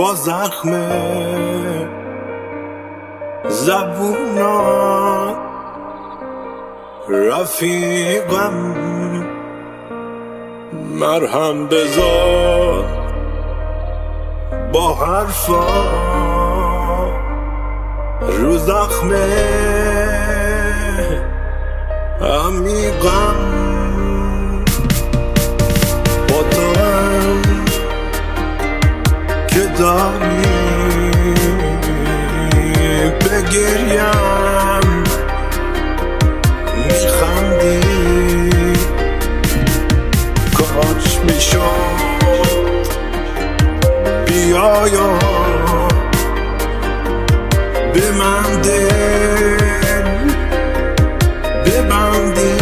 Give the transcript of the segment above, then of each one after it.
با زخم زبونات رفیقم مرهم بذار با حرفا رو زخم عمیقم با تو هم که داری بگریم میخندی کاش میشد بیایا به من دل ببندی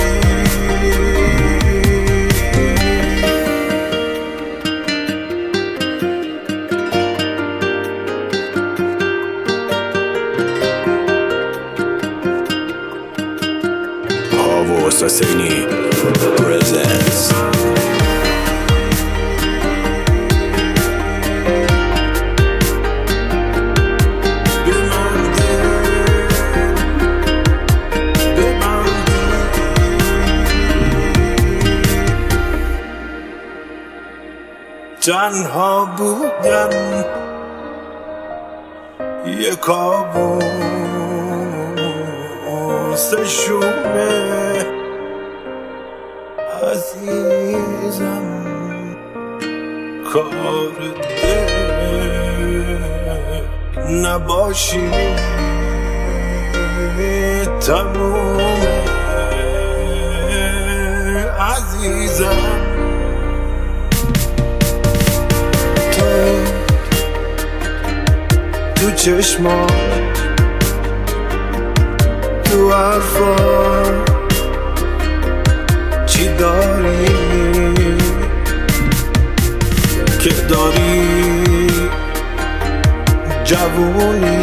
Havos Hosseini presents تنها بودن یه کابوس شومه عزیزم کار دل نباشی تمومه عزیزم تو چشمات تو حرفات چی داری که داری جوونی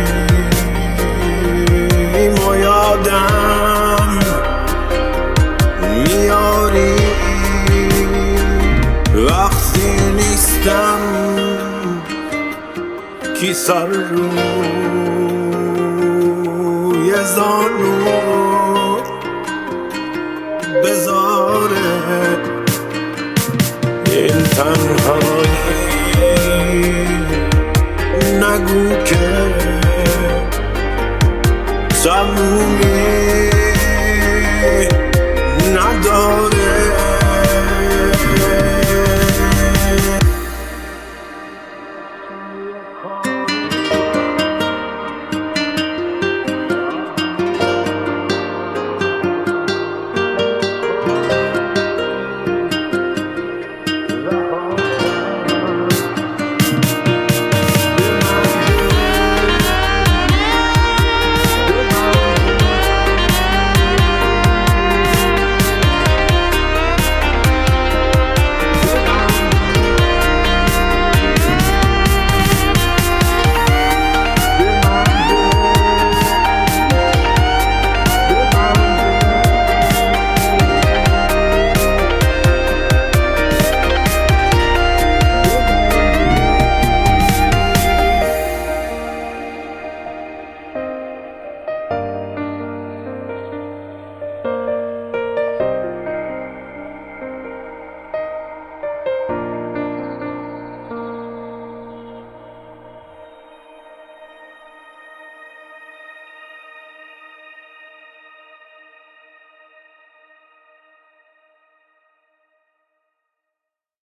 ما یادم میاری وقتی نیستم کی سر روی زانو بذاره این تنهایی نگو که تمومی